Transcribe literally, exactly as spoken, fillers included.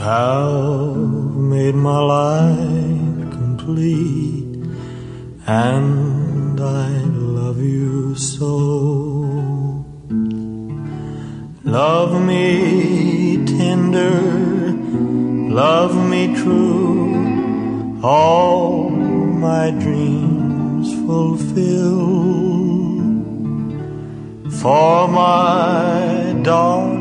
have made my life complete, and I love you so. Love me tender, love me true, all my dreams fulfill. For my darling,